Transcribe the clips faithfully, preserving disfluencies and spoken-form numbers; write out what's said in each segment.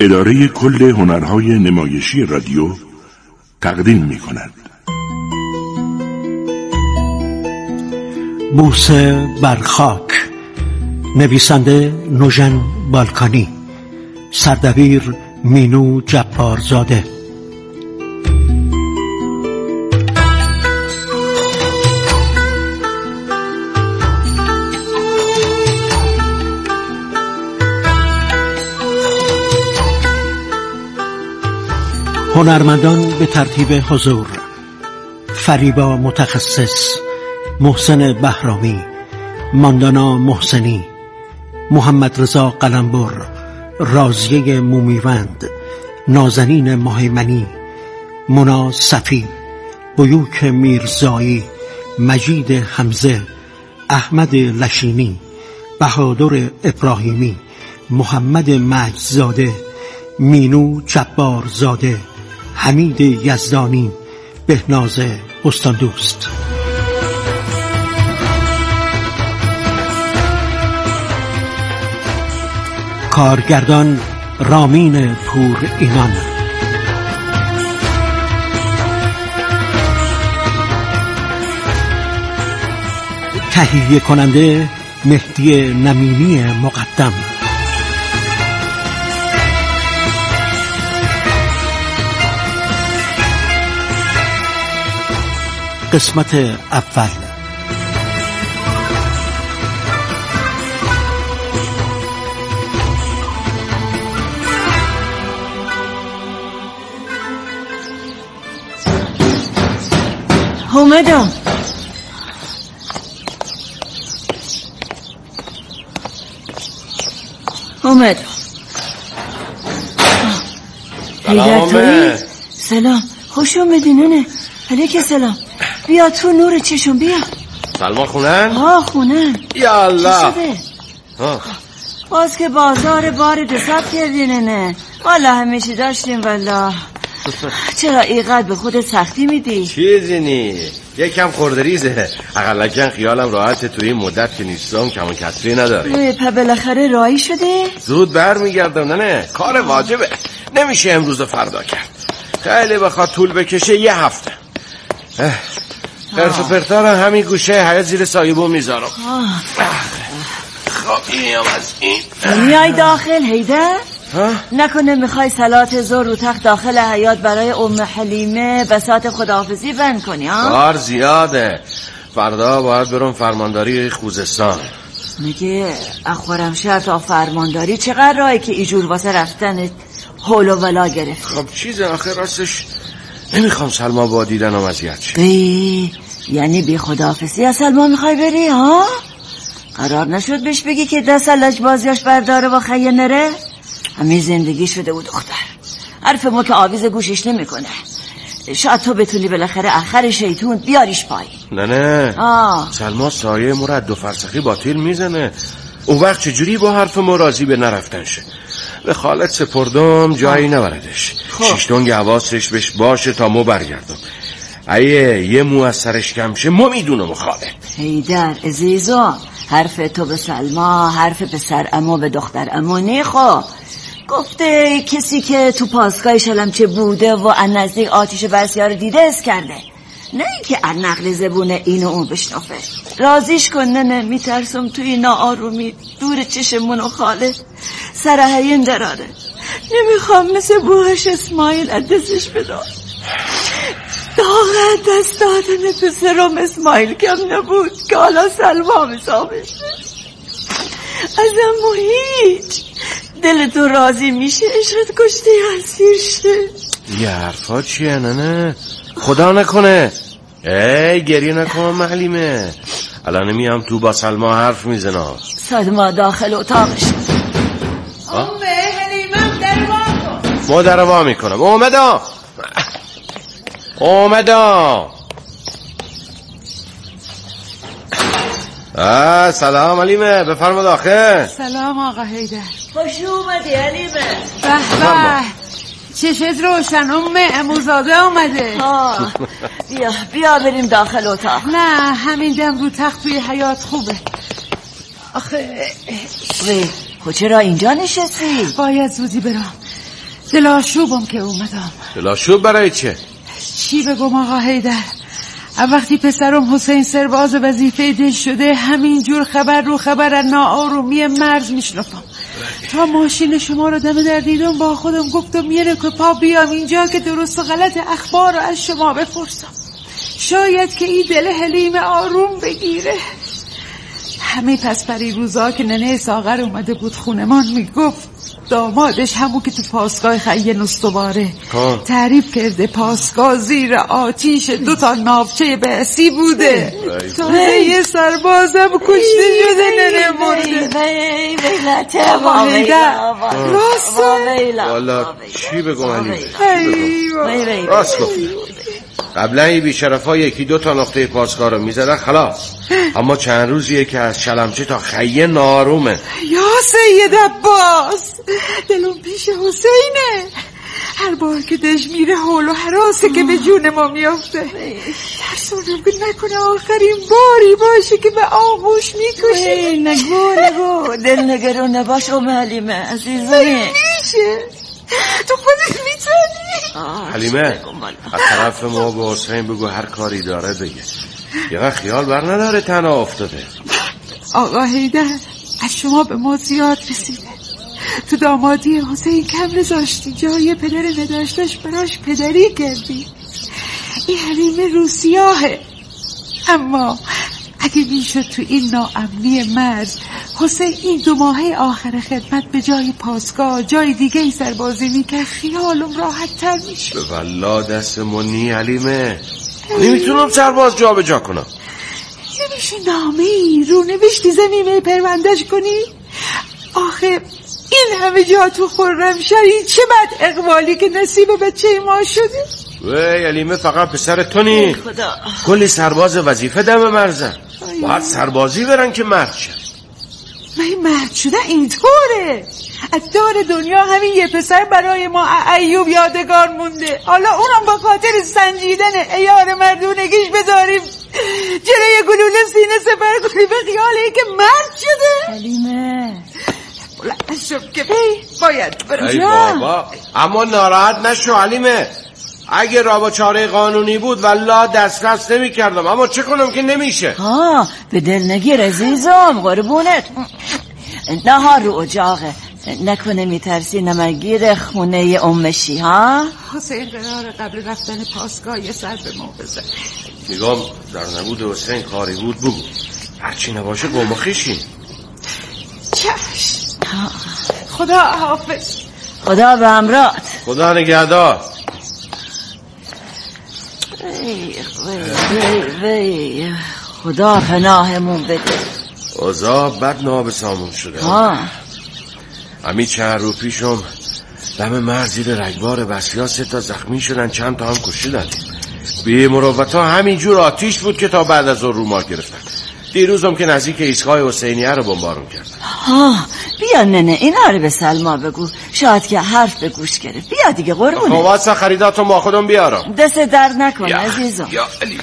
اداره کل هنرهای نمایشی رادیو تقدیم می کند. بوسه بر خاک، نویسنده نوژن بالکانی، سردبیر مینو جبارزاده. هنرمندان به ترتیب حضور: فریبا متخصص، محسن بهرامی، ماندانا محسنی، محمد رضا قلمبر، راضیه مومیوند، نازنین ماهیمنی، مونا صفی، بیوک میرزایی، مجید حمزه، احمد لشینی، بهادر ابراهیمی، محمد مجدزاده، مینو جبارزاده، حمید یزدانی، بهناز بستاندوست. کارگردان رامین پور اینان. تهیه کننده مهدی نمینی مقدم. قسمت اول. اومدم. اومدم. سلام اومد. سلام، خوش اومدی ننه. علیک سلام. بیا تو نور چشم، بیا. سلمان خونن؟ آه خونن. یا الله. چی شده؟ باز که بازار بار دساب کردی ننه. والا همیشه داشتیم والا. چرا اینقدر به خودت سختی میدی؟ چیزی نی، یکم خوردریزه. اقلکن خیالم راحت توی این مدت که نیستم کم و کسری نداری. پا بالاخره رایی شده؟ زود بر میگردم نه کار واجبه، نمیشه امروز و فردا کرد. خیلی بخواد طول بکشه یه هفته. پرت و پرتارم همین گوشه حیات زیر سایبون میذارم. خب اینم از این. میای داخل هیدر؟ نکنه میخوای صلات ظهر رو تخت داخل حیات برای ام حلیمه بساط خداحافظی بند کنی ها؟ کار زیاده، فردا باید برم فرمانداری خوزستان. میگه اخبارم شهر تا فرمانداری چقدر راهی که ایجور واسه رفتن حول و ولا گرفت. خب چیزه آخه راستش نمیخوام سلما با دیدنم اذیت شه. بی یعنی بی خداحافظی از سلما میخوای بری ها؟ قرار نشد بهش بگی که دست لج بازیاش برداره و خیه نره؟ همین زندگی شده بود دختر. حرف ما که آویز گوشش نمیکنه. شاید تو بتونی بالاخره آخر شیطون بیاریش پایین. نه نه آه. سلما سایه مرد دو فرسخی باطل میزنه. اون وقت چجوری با حرف ما راضی به نرفتن شه؟ به خالت سپردم جایی نبردش. شیشتونگ حواسش بهش باشه تا ما برگردم. ایه یه مو از سرش کم شه ما میدونم خالت. هیدر عزیزم، حرف تو به سلما حرف به سر اما به دختر اما نیخو. گفته کسی که تو پاسگاه شلمچه بوده و از نزدیک آتیش بسیار دیده اس کرده، نه اینکه از نقل زبون اینو اون بشنافه. رازیش کن ننه، میترسم توی ناآرومی دور چشمون و خاله سرحین دراره. نمیخوام مثل بوهش اسماعیل دستش بدار. داغت دست دادن پسرم اسماعیل کم نبود که حالا سلما حسابش ازم هیچ. دل تو راضی میشه عشقت کشته اسیر شه. یه حرفا چیه ننه؟ خدا نکنه. ای گریه نکن معلیمه. الان میام تو با سلما حرف میزنم. سلما داخل اتاقش. امه حلیمم در وا کن. ما در وا میکنم. اومدم اومدم. آه سلام حلیمه، بفرما داخل. سلام آقا هیدر. خوش اومدی حلیمه. به به چشت روشن. امه اموزاده اومده. آه بیا بیا بریم داخل اتاق. نه همین دم رو تخت توی حیات خوبه. آخه وی خود چرا اینجا نشستی؟ باید زودی برم. دلاشوبم که اومدم. دلاشوب برای چه؟ چی بگم آقا حیدر؟ وقتی پسرم حسین سرباز وظیفه دل شده همینجور خبر رو خبر از ناآرومی مرز میشنفم. تا ماشین شما رو دم در دیدم با خودم گفتم میره که پا بیام اینجا که درست و غلط اخبار رو از شما بپرسم، شاید که این دل حلیم آروم بگیره. همه پس پری روزا که ننه ساغر اومده بود خونمان میگفت دامادش همون که تو پاسگاه خیه نستواره تعریف کرده پاسگاه زیر آتیش دو تا ناوچه بعثی بوده، تازه یه سربازم کشته شده ننه مرده. وی ویلته واویلا والا چی بگم علی؟ وی راست گفتی. قبلا این بیشرفا یکی دو تا نقطه پاسگاه رو میزدن خلاص، اما چند روزیه که از شلمچه تا خیه نارومه. یا سید عباس دلم پیش حسینه، هر بار که دش میره حول و حراسه که به جون ما میافته. ترسونم که نکنه آخرین باری باشه که به آغوش میکشه. نگو نگو دل نگرون نباش ام حلیمه عزیزم. میشه تو خودت میتونی. حلیمه از طرف ما به حسین بگو هر کاری داره بگه، یه خیال بر نداره تنها افتاده. آقا حیدر از شما به ما زیاد رسیده، تو دامادی حسین کم نذاشتی، جای پدر نداشتش براش پدری کردی. این حلیمه روسیاهه، اما اگه میشد تو این ناامنی مرز حسین این دو ماهه آخر خدمت به جای پاسگاه جای دیگه ای سربازی میکرد خیالم راحت تر میشه. به والله دست منی حلیمه، نمیتونم سرباز جا به جا کنم. نمیشه نامه ای رو نوشتی زمینه پروندهش کنی؟ آخه این همه جا تو خرمشهر چه بد اقبالی که نصیب بچه ما شده. وی حلیمه فقط پسر تو نی، کلی سرباز وظیفه دم مرزن، باید سربازی برن که مرد شد. من مرد شده اینطوره، از دار دنیا همین یه پسر برای ما ایوب یادگار مونده، حالا اونم با خاطر سنجیدن عیار مردونگیش بذاریم جلوی گلوله سینه سپر کنیم به خیالی که مرد شده. حلیمه بلند شد که باید برم. ای بابا اما ناراحت نشو حلیمه، اگه رابا چاره قانونی بود والله دسترس نمی کردم، اما چه کنم که نمیشه. ها به دل نگیر عزیزم قربونت. نهار رو اجاقه، نکنه میترسی نمگیر خونه امشی ها؟ حسین قرار قبل رفتن پاسگاه یه سر به ما بزن. میگم در نبود حسین کاری بود بگو، هرچی نباشه قوم و خیشیم. چشم. خدا حافظ. خدا به همراهت. خدا نگهدار. وی وی وی خدا پناهمون بده. اوضاع بد ناب سامون شده. ها همین چند رو پیشم دم مرز زیر رگبار بسیار سه تا زخمی شدن، چند تا هم کشیدن. بی مروت ها همینجور آتیش بود که تا بعد از اون رو ما گرفتن. دیروزم که نزدیک ایستگاه حسینیه رو بمبارون کردن. ها بیا ننه اینا رو به سلما بگو، شاید که حرف به گوش گرفت. بیا دیگه قربونه. واسه خریداتو ما خودم بیارم. دست درد نکن عزیزم. یا علی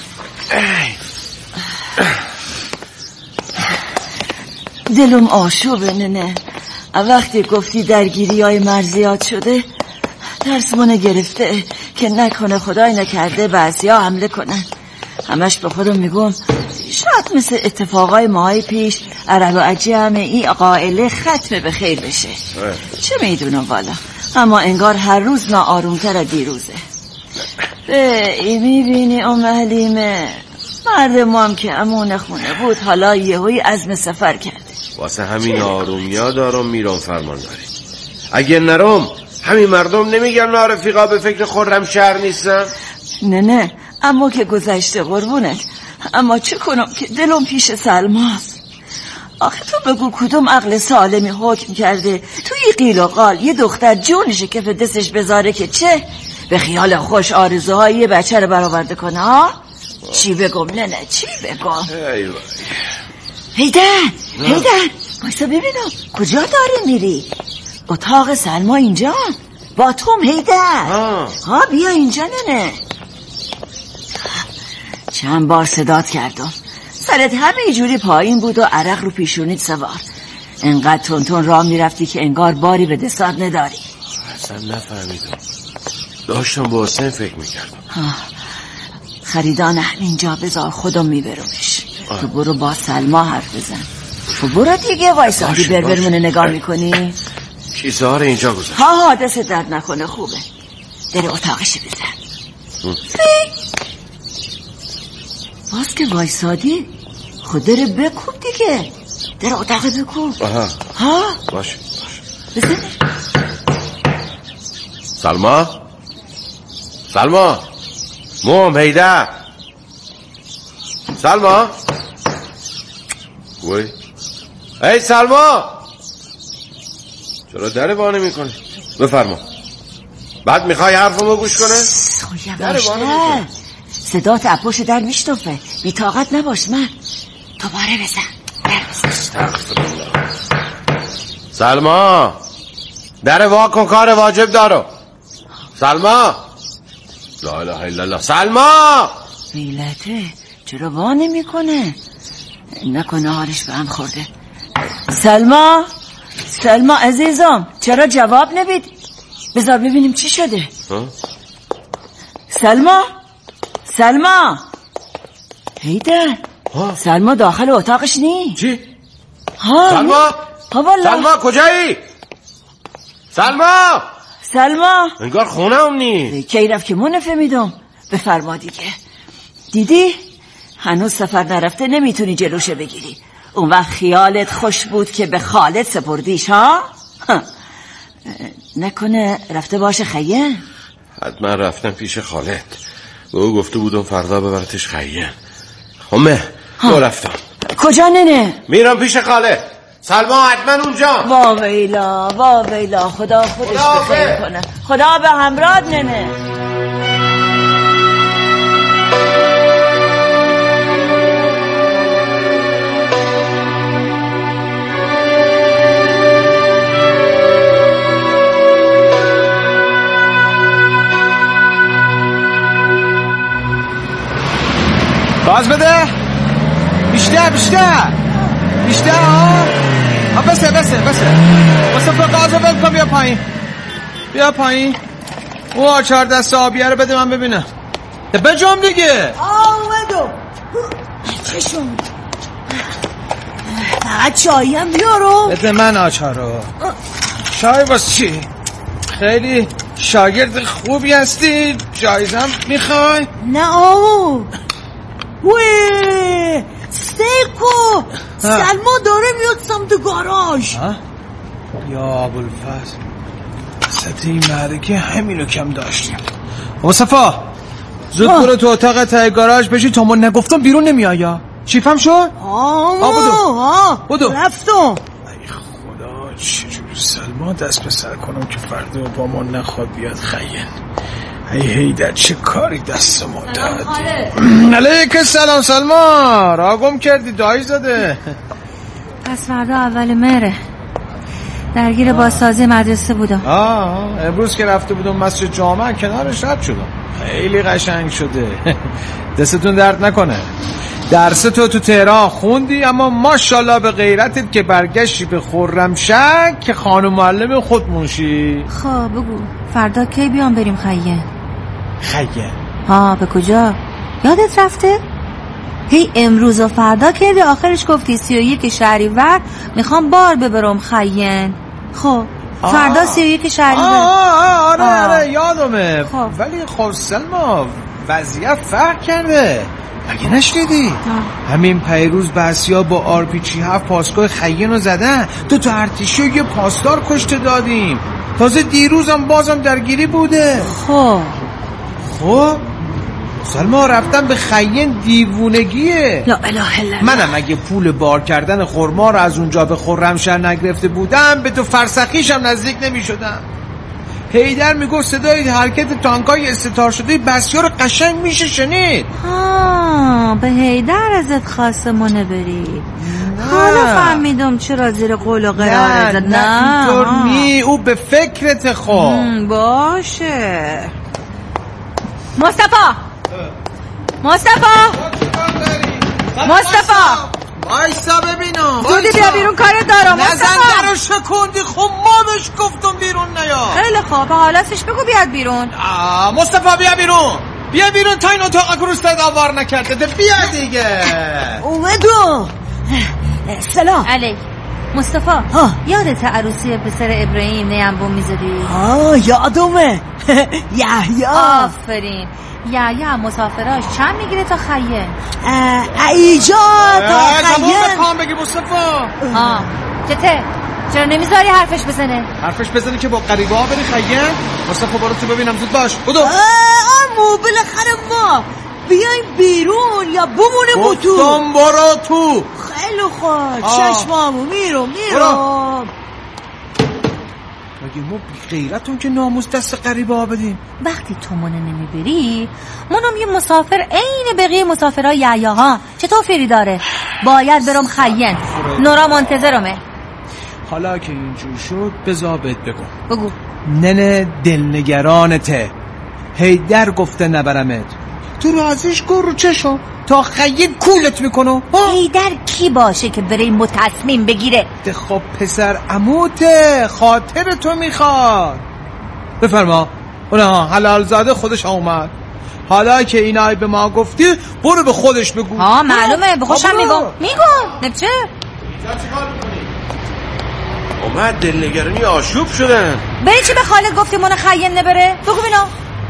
دلم آشوبه ننه، وقتی گفتی درگیری های مرزیات شده ترسمونه گرفته که نکنه خدای نکرده بعضی ها حمله کنن. همش به خودم میگم شاید مثل اتفاقای ماهای پیش عرب و عجم این قائله ختم به خیر بشه. چه میدونم والا، اما انگار هر روز ناآرومتر از دیروزه. به این میبینی ام حلیمه، مرد ما هم که امون خونه بود حالا یهویی عزم سفر کرده. واسه همین آرومیا دارم میرم فرمان داری. اگه نرم همین مردم نمیگن نارفیقا به فکر خرم شهر نیستن؟ نه نه اما که گذشته قربونت، اما چه کنم که دلم پیش سلماست. آخه تو بگو کدوم عقل سالمی حکم کرده توی قیل و قال یه دختر جونش کف دستش بذاره که چه به خیال خوش آرزوهای یه بچه رو برآورده کنه ها؟ چی بگم نه نه چی بگم؟ هیدر هیدر بایستا ببینم کجا داره میری؟ اتاق سلما اینجا با توم هیدر. ها بیا اینجا ننه. چند بار صدات کردم، سرت همه جوری پایین بود و عرق رو پیشونیت سوار، انقدر تون تون راه میرفتی که انگار باری به دستات نداری. اصلا نفهمیدم. داشتم با حسین فکر میکردم. خریدان همینجا بذار خودم میبرمش. تو برو با سلما حرف بزن. تو برو دیگه وایسادی بربرمونه نگاه میکنی. کیسه ها رو اینجا گذاشت. ها ها دست درد نکنه خوبه. در اتاقش بزن. باز که وایسادی خود داره بکوب دیگه. در اتاق بکوب. آها ها باشه بزن. سلما سلما موم هیده سلما وای ای سلما چرا در وانه میکنه؟ بفرما. بعد میخوای حرفمو گوش کنه؟ در وانه میکنه. صدا تپوش در میشتوفه. بی طاقت نباش من. دوباره بزن. استغفرالله. سلما در وا کن کار واجب دارو. سلما لا اله الا الله. سلما ویلته چرا وا نمیکنه؟ نکنه حالش به هم خورده. سلما سلما عزیزم چرا جواب نمیدی؟ بذار ببینیم چی شده. ها؟ سلما سلما هیدر ها؟ سلما داخل اتاقش نی؟ چی؟ ها سلما ها سلما کجایی؟ سلما سلما انگار خونه هم نی. کی رفت که من نفهمیدم. بفرما دیگه. دیدی؟ هنوز سفر نرفته نمیتونی جلوشه بگیری. اون وقت خیالت خوش بود که به خالد سپردیش ها؟ نکنه رفته باشه خیه؟ حتما رفتم پیش خالد. به او گفته بودم فردا ببرتش خیه. همه دو رفتم. کجا ننه؟ میرم پیش خالد. سلما حتما اونجا. وا ویلا وا ویلا خدا خودش بخیر کنه. خدا به همراه ننه. باز بده. بیشتر بیشتر بیشتر ها ها بسه بسه بسه بسه با گازو بل کن. بیا پایین بیا پایین. او آچار دست آبیه رو بده من ببینم. بجام دیگه. آمدو چشم فقط چایی هم بیارو. بده من آچارو. چای باز چی؟ خیلی شاگرد خوبی هستی. جایزم میخوای؟ نه آو وی ستیکو سلما داره میاد سمت گاراژ. یا ابوالفضل وسط این معرکه همینو کم داشتیم. مصطفی زود برو تو اتاق ته گاراژ بشی تا من نگفتم بیرون نمیایا. چیفم شد؟ آه آه بدو بدو رفتم. ای خدا چجور سلما دست به سر کنم که فردا با ما نخواد بیاد خیل. ای هیدر چه کاری دست ما داد. علیک سلام سلما. را گم کردی دایی زده. پس فردا اول مهره. درگیر بازسازی مدرسه بودم. آه امروز که رفته بودم مسجد جامع کنارش رد شدم. خیلی قشنگ شده. دستتون درد نکنه. درس تو تو تهران خوندی اما ماشاءالله به غیرتت که برگشتی به خرمشهر که خانم معلم خود منشی. خب بگو فردا کی بیام بریم خیه؟ خیه؟ ها به کجا؟ یادت رفته؟ هی امروز و فردا کردی آخرش گفتی سی و یک شهریور میخوام بار ببرم خیین. خب فردا سی و یک شهریور. آره آره یادمه. خب. ولی خب سلما وضعیت فرق کرده. مگه نشنیدی؟ همین پیروز بسیا با آر پی چی هفت پاسگاه خیین رو زدن. تو تو ارتشی یه پاسدار کشته دادیم. تازه دیروزم بازم درگیری بوده. خب خب سلما رفتن به خیین دیوونگیه. لا اله الا الله. منم اگه پول بار کردن خرما رو از اونجا به خرمشهر نگرفته بودم به تو فرسخیشم نزدیک نمی شدم. هیدر میگفت صدای حرکت تانکای استتار شده بسیار قشنگ میشه شنید. ها به هیدر ازت خواسته منو بری. حالا فهمیدم چرا زیر قول و قرار زد. نه اینطور نی. او به فکرت خواه. باشه مصطفی مصطفی مصطفی آیسا ببینم زودی بیا بیرون کارت دارم. نزن درو شکوندی. خب ما بهش گفتم بیرون نیا. خیلی خوب حالتش بگو بیاد بیرون. مصطفی بیا بیرون. بیا بیرون تا این اتاق کروستت آوار نکرده. بیا دیگه. اومدو. سلام علیک. مصطفی یادت عروسی پسر ابراهیم نیمبون میزدی؟ آه یادمه. یحیی. آفرین. یحیی هم مسافراش چند میگیره تا خیه؟ ایجا تا خیه. زمان بکن بگی مصطفی. آه چته؟ چرا نمیذاری حرفش بزنه؟ حرفش بزنه که با غریبه ها بری خیه؟ مصطفی برو تو ببینم زود باش. بودو. آمو بالاخره ما بیایم بیرون یا بمونیم و تو؟ گفتم برو تو. خیلی خوب چشمامو میرم میرم. مگه ما بی غیرتون که ناموس دست غریبه ها بدیم؟ وقتی تو منو نمیبری منم یه مسافر عین بقیه مسافرای یحیی ها. چه توفیری داره؟ باید برم خیین. نورا منتظرمه. حالا که اینجور شد بذار بهت بگم. بگو. ننه دلنگرانته. هیدر گفته نبرمت. تو رازش کن رو چشم تا خیین کولت میکنه. هیدر کی باشه که بره این تصمیم بگیره؟ ده خب پسر عموته خاطر تو میخواد. بفرما. اونها حلال زاده خودش اومد. حالا که اینای به ما گفتی برو به خودش بگو. ها معلومه به خوشم میگم میگم نبچه اومد دلنگرانی آشوب شدن. بری چی به خالد گفتی من خیین نبره؟ بگو بینا.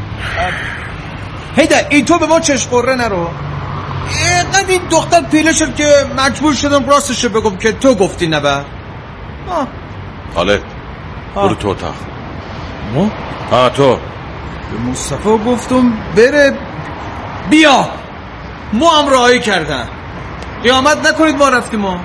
هیدر این تو به ما چشم قره نرو. اینقدر این دختر پیله شد که مجبور شدم راستشو بگم که تو گفتی نبر. خالد برو تو اتاق. ما؟ ها تو. به مصطفی گفتم بره بیا. ما هم راهی کردن. قیامت نکنید ما رفتیم ما.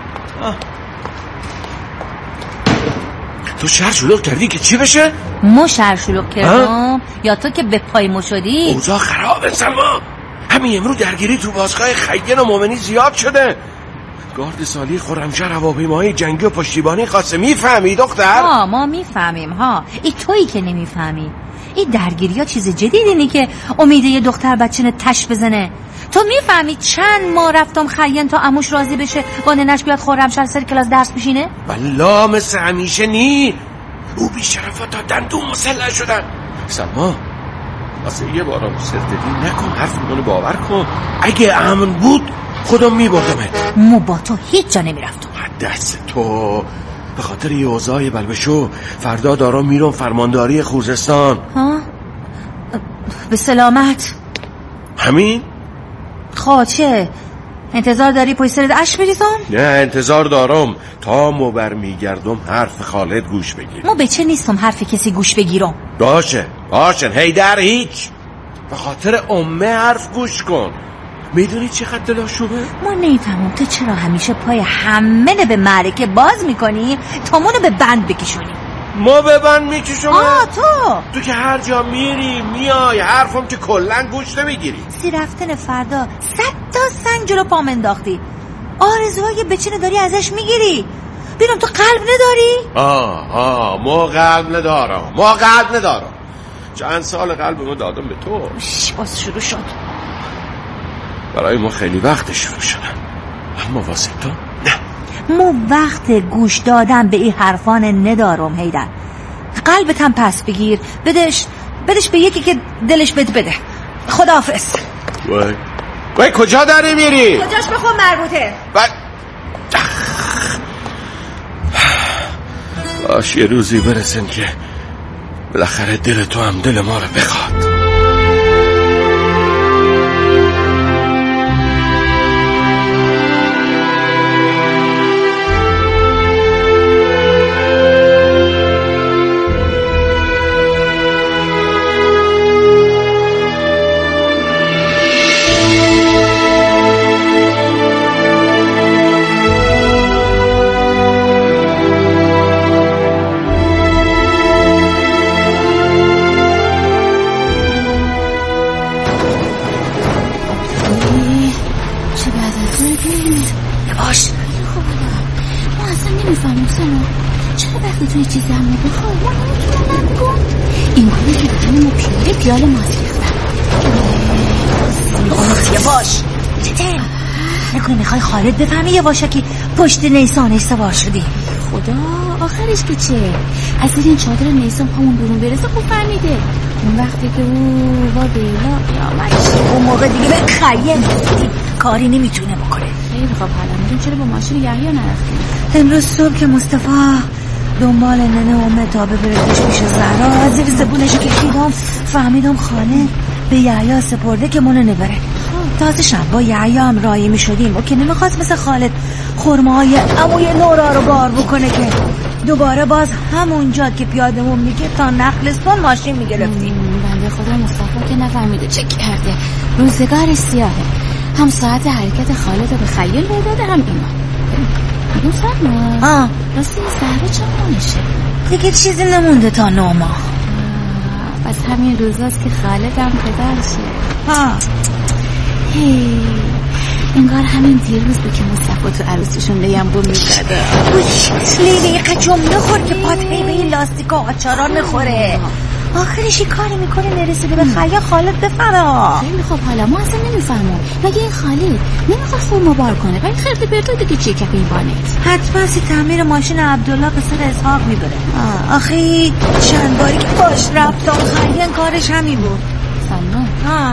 تو شهر شلوغ کردی که چی بشه؟ ما شهر شلوغ کردم یا تو که به پای مو شدی؟ اوضاع خرابه سلما. همین امرو درگیری تو باشگاه خیین و مومنی زیاد شده. گارد سالی خرمشهر هواپیماهای جنگی و پشتیبانی خواسته. میفهمی دختر؟ ها ما میفهمیم ها. ای تویی که نمیفهمی. این درگیری ها چیز جدیدی نی که امیده یه دختر بچه نه تش بزنه. تو میفهمی چند ما رفتم خیین تا عموش راضی بشه با ننش بیاد خرمشهر سر کلاس درس بشینه؟ والله مثل همیشه نی. او بیشرفا تا دندون مسلح شدن. سلما واسه یه بارم سرددی نکن. حرف منو باور کن. اگه امن بود خودم میبردمت. مو با تو هیچ جا نمیرفتم. دست تو به خاطر یه اوضاع بلبشو فردا دارم میرم فرمانداری خوزستان. ها؟ به سلامت. همین؟ خواچه انتظار داری پای سرت اش بریزم؟ نه انتظار دارم تا مو برمیگردم حرف خالد گوش بگیر. ما به چه نیستم حرف کسی گوش بگیرم. باشه باشه هیدر هیچ. به خاطر امه حرف گوش کن. میدونی چقدر دلاشوبه؟ ما نمیفهمم تو چرا همیشه پای همه به معرکه باز میکنی تا منو به بند بکشونی. ما به بند میکشم؟ آه تو تو که هر جا میری میای حرفم که کلن گوش نمیگیری. سی رفتن فردا صد تا سنگ جلو پام انداختی. آرزوهای بچینه داری ازش میگیری. ببینم تو قلب نداری؟ آه آه ما قلب ندارم. ما قلب ندارم. چند سال قلبمو دادم به تو. شش باز شروع شد. برای ما خیلی وقت شروع شدن. اما واسه تو نه. مو وقت گوش دادن به این حرفان ندارم هیدر. قلبت هم پس بگیر. بدش بدش به یکی که دلش بد بده. خداحافظ. وای وای کجا داری میری؟ کجاش به خود مربوطه. وای باش یه روزی برسن که بالاخره دل تو هم دل ما رو بخواد. باش. ما اصلا نمیفهمم سلام چرا وقتی توی چیزی همه بخواه ما نمیتونم کن این گونه که دهن ما پیاله پیاله ماست ریختن. آخیه باش چطور؟ نکنه میخوای خالد بفهمی یه باشه که پشت نیسانش سوار شدی؟ خدا آخرش که چه؟ از این چادر نیسان همون برون برسه خوب فهمیده. اون وقتی که او با بیلا قیامتش اون موقع دیگه به خیلی کاری نمیتونه بکنه. خیلی خوب حالا میدونم چرا با ماشین یحیی نرفتیم؟ امروز صبح که مصطفی دنبال ننه و متابه برسش پیش زهرا زیر زبونشو کشیدم فهمیدم خاله به یحیی سپرده که منو نبره. تازه شب با یحیی هم رایی می شدیم و که نمیخواست مثل خالد خرماهای عموی نورا رو بار بکنه که دوباره باز همونجا که پیادمون میگه تا نخلستان ماشین میگرفتیم. بنده خدا مصطفی که نفهمیده چه کرده. روزگار سیاهه، هم ساعت حرکت خالد رو به خیل داده هم اینا. اون سلما آه راستی زهرا چمانشه؟ دیگه چیزی نمونده تا نو ماه. پس همین روزاست که خالد هم پدرشه. ها هی انگار همین دیروز بود که مصطفی تو عروسیشون لیمبو میزده. لیلی یه قجم نخور که پات هی به این لاستیکا آچارا نخوره. آخرش کاری میکنه نرسیده به خیال خالد بفرا. خیلی خب حالا ما اصلا نمیفهمم مگه این خالد نمیخواد فرما بار کنه ولی خرد برتو دیگه چیه کف این بانت؟ حتما سی تعمیر ماشین عبدالله به سر اسحاق میبره. آخی چند باری که باش رفتم خیلی کارش همین بود. سلما ها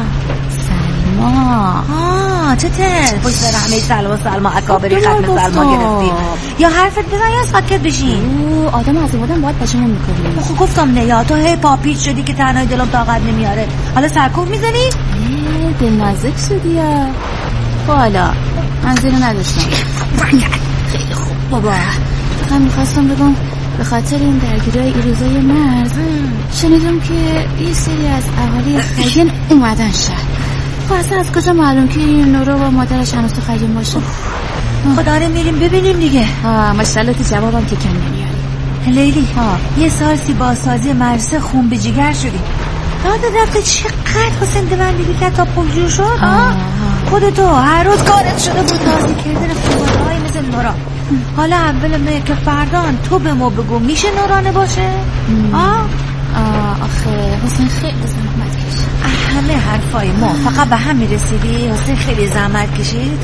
سلما ها چطور؟ پشت سر همه سلما سلما اکابری ختم سلما گرفتی یا حرفت بزن یا ساکت بشین. او آدم از بودن باید بچه‌مون میکنیم. خب گفتم نه یا تو هی پاپیچ شدی که تنهای دلم طاقت نمیاره. حالا سرکوب میزنی؟ اه دل نازک شدی یا بالا منظوری نداشتم. خیلی خوب بابا فقط میخواستم بگم به خاطر این درگیری‌های این روزای مرز شنیدم که یه سری از اهالی خیین اومدن شهر. خلاصه از کجا معلوم که این نورا و مادرش هنوز تو خیین باشه؟ خدا رو میریم ببینیم دیگه. ها ماشاءالله تو جوابم که کم نمیاری. لیلی ها یه سال سی بازسازی مرسه خون به جگر شدی. یادت رفته چقدر حسین دوندگی که تا پولجور شد؟ خودتو هر روز کارت شده بود راضی کردن خانواده های مثل نورا. حالا اول مه که فردان تو به ما بگو میشه نورانه باشه؟ آه آخه حسین خیلی زحمت کشید. همه حرفای ما فقط به هم میرسیدی. حسین خیلی زحمت کشید.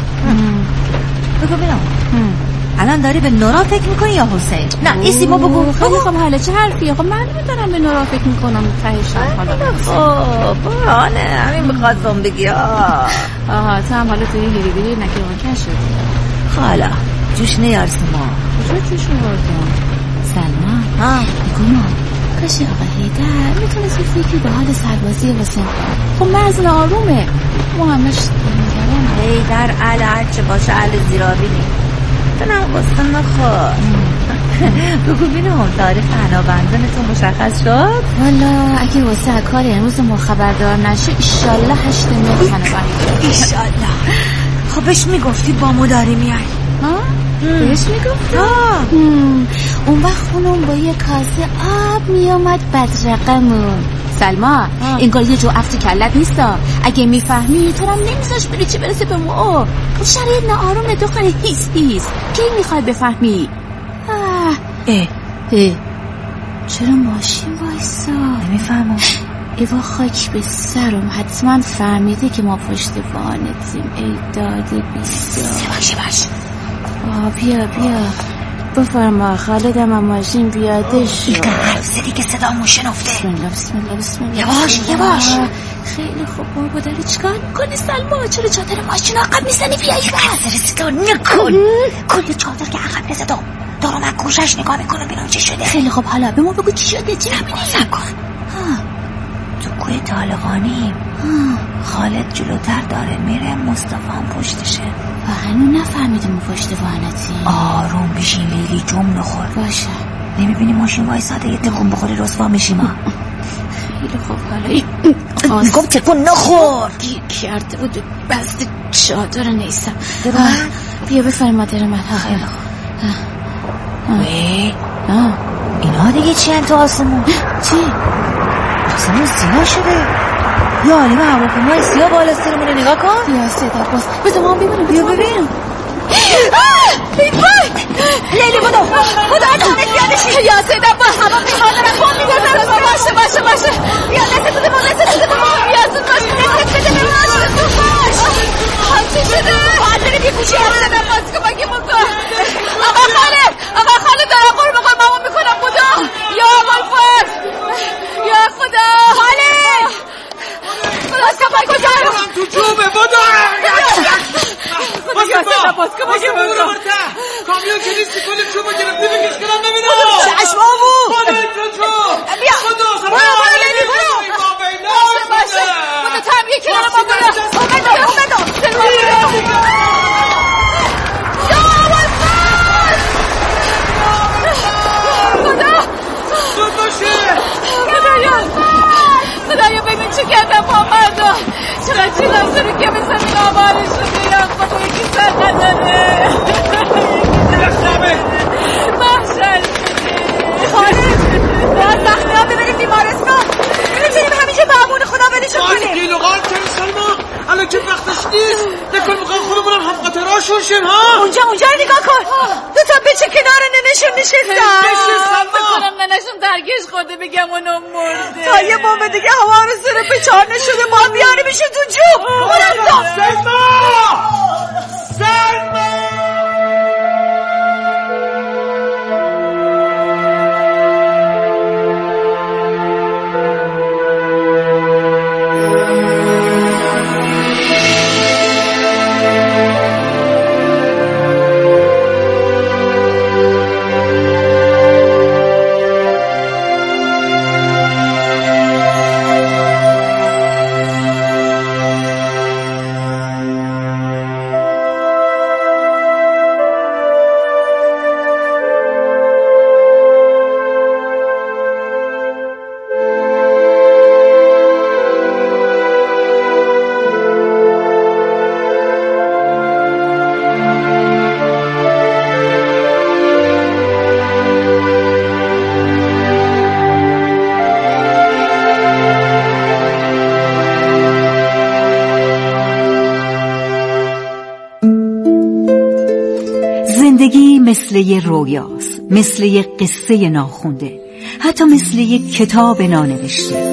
بگو بینم الان داری به نورا فکر میکنی یا حسین؟ نه ایسی ما بگو. خیلی خب حالا چه حرفیه؟ خب معلومه دارم به نورا فکر میکنم. تهشم حالا خب برانه همین میخواستم بگی. آه آها تو هم حالا توی هیری بیری نکرمان کش شدی. حالا جوش نیارسی ما کجا جوش نیاردم؟ سلما ها بگو کاشی آقا هیدر میتونست فکری به حال سربازی حسین کنم. خب مرزن آرومه ما همش نگرانم. هیدر علا هرچه باشه علا زیرابینی تو نه بستن نخور. بگو بینم تاریخ هنابندن تو مشخص شد؟ والا اگه واسه کار امروز ما خبردار نشه ایشالله هشت ماه هنابندن. ایشالله. خب بهش میگفتی با مو داری میای؟ ها؟ بهش میگفتی؟ اون وقت خونم با یه کاسه آب میامد بدرقمون. سلما انگار یه جو افت کلت نیستا. اگه میفهمی تو هم نمیذاش بری چه برسه به مو. اون شرایط ناآرومه دختر هیس هیس کی میخوای بفهمی؟ آه اه اه چرا ماشین وایسا؟ نمیفهمم. ایوا خاک به سرم حتما فهمیده که ما پشت وانتیم. ای داده بیستا باشه باشه. آه بیا بیا بفرما خالدم هم ماشین بیاده شد. این حرف زدی که صدا موشن افته. بسم الله بسم الله بسم الله. یواش یواش. خیلی خوب بابا داری چیکار میکنی سلما؟ چرا چادر ماشین عقب میزنی؟ بیایی بس رسیدو نکن. کل چادر که عقب نزدم دارم از گوشش نگاه میکنم بینم چی شده. خیلی خوب حالا به ما بگو چی شده. چی نبینی؟ سب کن. تو کوه طالقانیم خالد جلوتر داره میره مصطفی هم پشتشه و هنو نفهمیدیم پشت وانتی. آروم بشین لیلی جمع نخور. باشه نمیبینی ماشین وایساده یه تکون بخوری رسوا میشیم. خیلی خوب حالا میگم تکون نخور. گیر کرده بود بست چادر نیستم. بیا بفرم مادر من. خیلی خوب. وی اینا دیگه چی هن تو آسمون؟ چی؟ آسمون سیاه شده. یا علی به هواپیمای سیاه بالا سرمون رو نگاه کن. یا صدا باز بذار ما ببینیم. بیا ببینیم. ای وای لیلی بودو بودو ادامه زیادشی. یا صدا باز هواپیما دارم کن میگذارم. باشه باشه باشه. بیا دست بده ما دست بده ما. بیا زود باش دست بده ما. زود باش. چی شده؟ باید بریم یه گوشه بیا که نیستی کنیم چوبا گرفتی بکش کنم ببینم چشمامو خدا تو تو بیا خدا برو برو لیلی برو باشه باشه خدا تو هم یه کنار ما برو اومدو اومدو خدایا ببین چه کردم با مردا چقدر چیزم سری که به زمین آواره شده یا خدا یکی سر نداره محشر شده خانم باید وقتی ها ببریم بیمارستان میتونیم همینجا معمون خدا ولشون کنیم آج گیل و غال کنیم سلما الان که وقتش نیست نکن میخوام خودمونم هم قطراشون شیم ها اونجا اونجا رو نگاه کن دو تا بچه کنار ننشون نشستن بشه سلما بکنم ننشون درگیش خورده بگم اونم مرده تا یه بوم دیگه هوا رو سر به چار نشده ما بیاریمشون تو جو سلما سلما زندگی مثل یه رویاست، مثل یه قصه ناخونده، حتی مثل یه کتاب نانوشته.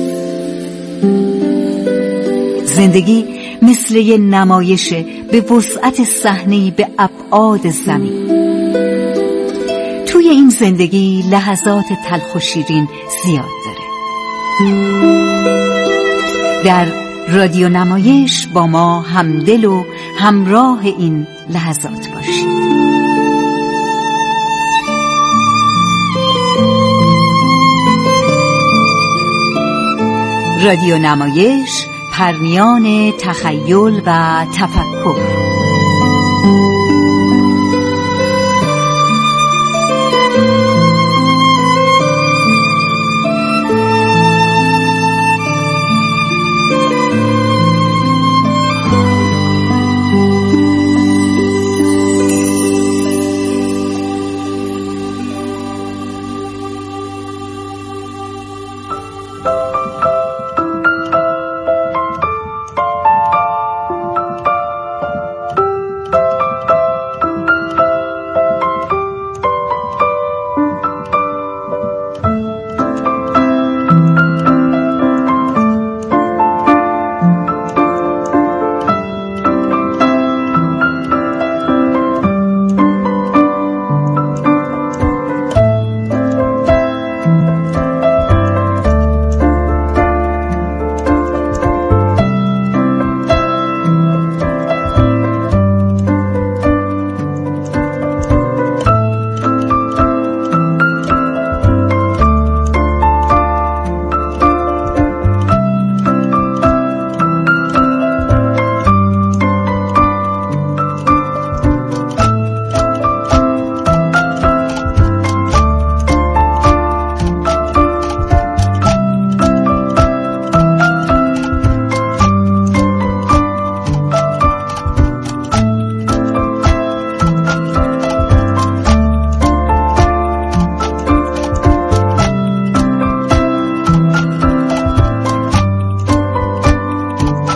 زندگی مثل یه نمایشه به وسعت صحنه‌ای به ابعاد زمین. توی این زندگی لحظات تلخ و شیرین زیاد داره. در رادیو نمایش با ما همدل و همراه این لحظات باشید. رادیو نمایش، پرمیان تخیل و تفکر.